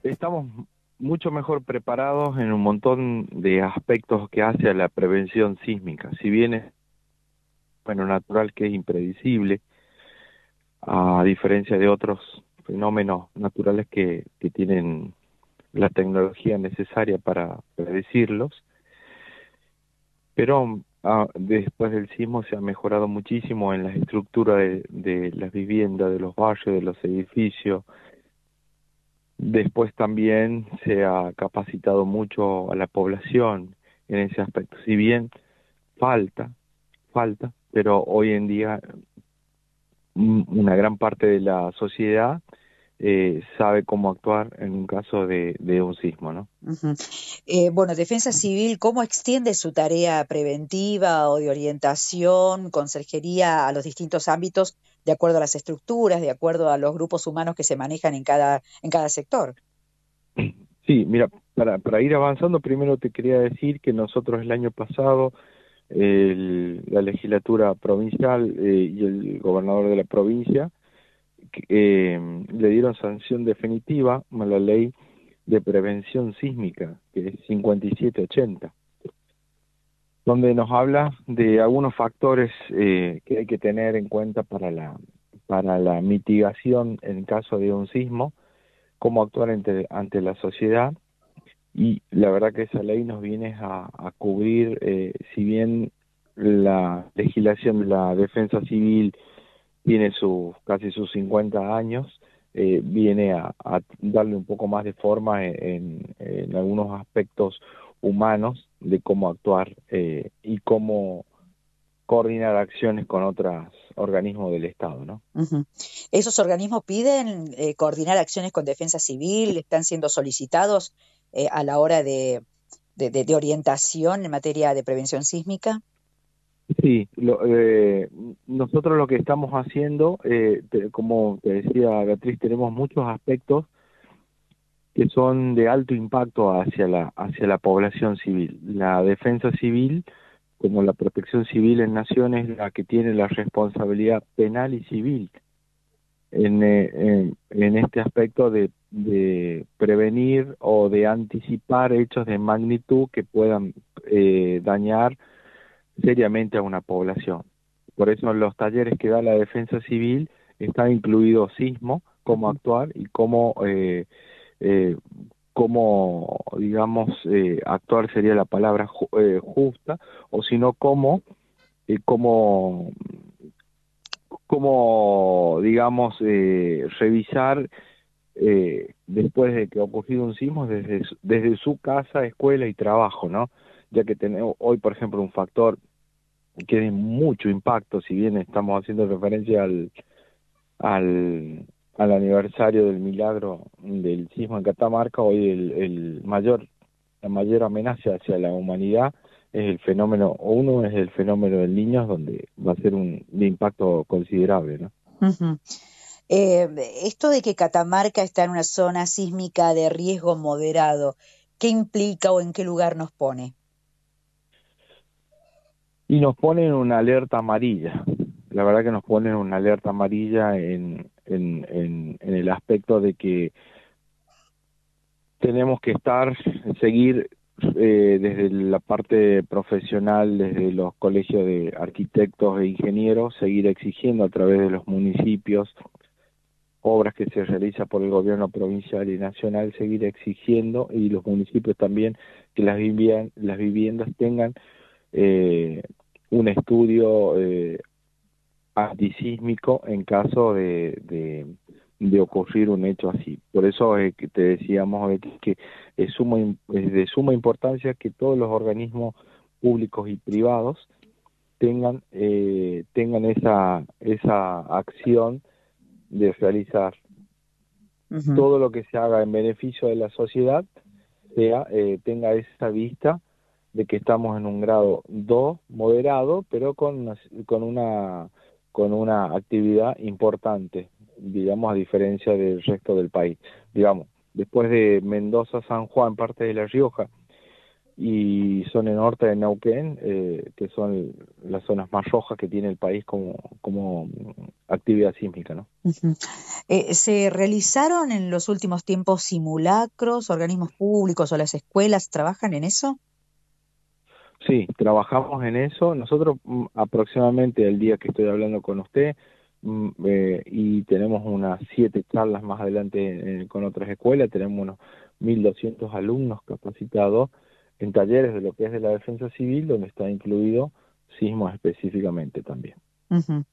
Estamos mucho mejor preparados en un montón de aspectos que hace a la prevención sísmica. Si bien es bueno natural que es impredecible, a diferencia de otros fenómenos naturales que tienen la tecnología necesaria para predecirlos, pero después del sismo se ha mejorado muchísimo en la estructura de las viviendas, de los barrios, de los edificios. Después también se ha capacitado mucho a la población en ese aspecto. Si bien falta, pero hoy en día una gran parte de la sociedad sabe cómo actuar en un caso de un sismo, ¿no? Ujú. Bueno, Defensa Civil, ¿cómo extiende su tarea preventiva o de orientación, conserjería a los distintos ámbitos de acuerdo a las estructuras, de acuerdo a los grupos humanos que se manejan en cada sector? Sí, mira, para ir avanzando, primero te quería decir que nosotros el año pasado, la legislatura provincial y el gobernador de la provincia le dieron sanción definitiva a la ley de prevención sísmica, que es 5780, donde nos habla de algunos factores que hay que tener en cuenta para la mitigación en caso de un sismo, cómo actuar ante la sociedad. Y la verdad que esa ley nos viene a cubrir, si bien la legislación de la defensa civil tiene casi sus 50 años, viene a darle un poco más de forma en algunos aspectos humanos de cómo actuar y cómo coordinar acciones con otros organismos del Estado, ¿no? Ujú. ¿Esos organismos piden coordinar acciones con Defensa Civil? ¿Están siendo solicitados a la hora de orientación en materia de prevención sísmica? Sí, nosotros lo que estamos haciendo, como te decía Beatriz, tenemos muchos aspectos que son de alto impacto hacia la población civil. La defensa civil, como la protección civil en naciones, es la que tiene la responsabilidad penal y civil en este aspecto de prevenir o de anticipar hechos de magnitud que puedan dañar seriamente a una población. Por eso en los talleres que da la defensa civil está incluido sismo, cómo Ujú. actuar y eh, digamos, actuar sería la palabra justa, o si no, cómo, digamos, revisar después de que ha ocurrido un sismo desde su casa, escuela y trabajo, ¿no? Ya que tenemos hoy, por ejemplo, un factor que tiene mucho impacto, si bien estamos haciendo referencia al aniversario del milagro del sismo en Catamarca, hoy la mayor amenaza hacia la humanidad es el fenómeno, o uno es el fenómeno del niño, donde va a ser de impacto considerable, ¿no? Ujú. Eh, Esto de que Catamarca está en una zona sísmica de riesgo moderado, ¿qué implica o en qué lugar nos pone? Y nos ponen una alerta amarilla. La verdad que nos ponen una alerta amarilla en el aspecto de que tenemos que seguir desde la parte profesional, desde los colegios de arquitectos e ingenieros, seguir exigiendo a través de los municipios, obras que se realizan por el gobierno provincial y nacional, seguir exigiendo, y los municipios también, que las viviendas tengan eh, un estudio antisísmico en caso de ocurrir un hecho así. Por eso que te decíamos que es de suma importancia que todos los organismos públicos y privados tengan esa acción de realizar Ujú. todo lo que se haga en beneficio de la sociedad, tenga esa vista de que estamos en un grado 2 moderado, pero con una actividad importante, digamos, a diferencia del resto del país. Digamos, después de Mendoza, San Juan, parte de La Rioja, y zona norte de Neuquén, que son las zonas más rojas que tiene el país como actividad sísmica, ¿no? Ujú. ¿Se realizaron en los últimos tiempos simulacros, organismos públicos o las escuelas trabajan en eso? Sí, trabajamos en eso. Nosotros aproximadamente el día que estoy hablando con usted, y tenemos unas 7 charlas más adelante con otras escuelas, tenemos unos 1.200 alumnos capacitados en talleres de lo que es de la defensa civil, donde está incluido sismos específicamente también. Ujú.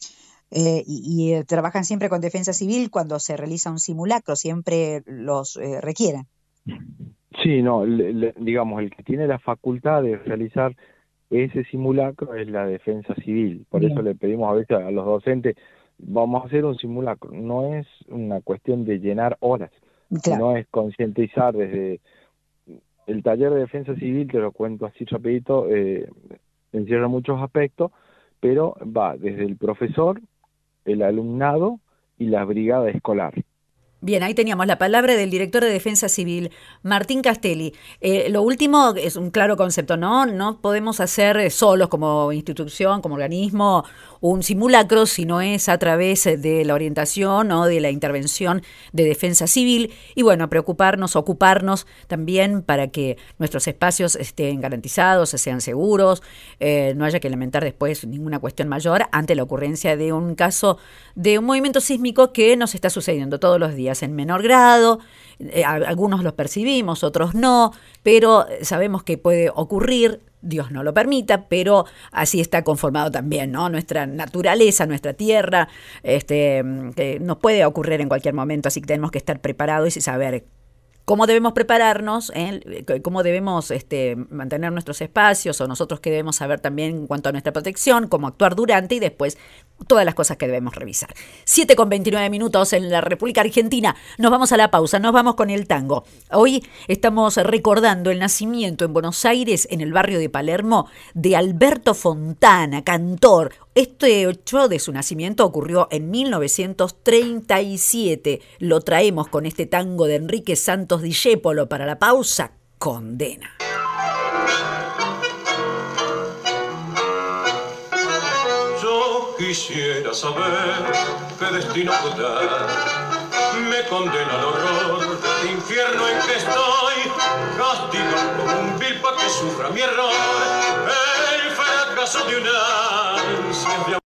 Trabajan siempre con defensa civil cuando se realiza un simulacro, siempre los requieren. Sí, no, digamos, el que tiene la facultad de realizar ese simulacro es la defensa civil. Por eso Bien, le pedimos a veces a los docentes, vamos a hacer un simulacro. No es una cuestión de llenar horas, claro. sino es concientizar desde el taller de defensa civil, te lo cuento así rapidito, encierra muchos aspectos, pero va desde el profesor, el alumnado y la brigada escolar. Bien, ahí teníamos la palabra del director de Defensa Civil, Martín Castelli. Lo último es un claro concepto, ¿no? No podemos hacer solos como institución, como organismo, un simulacro si no es a través de la orientación o de la intervención de Defensa Civil. Y bueno, preocuparnos, ocuparnos también para que nuestros espacios estén garantizados, sean seguros, no haya que lamentar después ninguna cuestión mayor ante la ocurrencia de un caso de un movimiento sísmico que nos está sucediendo todos los días en menor grado, algunos los percibimos, otros no, pero sabemos que puede ocurrir, Dios no lo permita, pero así está conformado también, ¿no? Nuestra naturaleza, nuestra tierra, que nos puede ocurrir en cualquier momento, así que tenemos que estar preparados y saber cómo debemos prepararnos, cómo debemos mantener nuestros espacios, o nosotros qué debemos saber también en cuanto a nuestra protección, cómo actuar durante y después todas las cosas que debemos revisar. 7:29 en la República Argentina. Nos vamos a la pausa, nos vamos con el tango. Hoy estamos recordando el nacimiento en Buenos Aires, en el barrio de Palermo, de Alberto Fontana, cantor. Este hecho de su nacimiento ocurrió en 1937. Lo traemos con este tango de Enrique Santos Discépolo para la pausa. Condena. Yo quisiera saber qué destino podrá me condena al horror del infierno en que estoy, castigado como un vil pa' que sufra mi error, el fracaso de una ansia de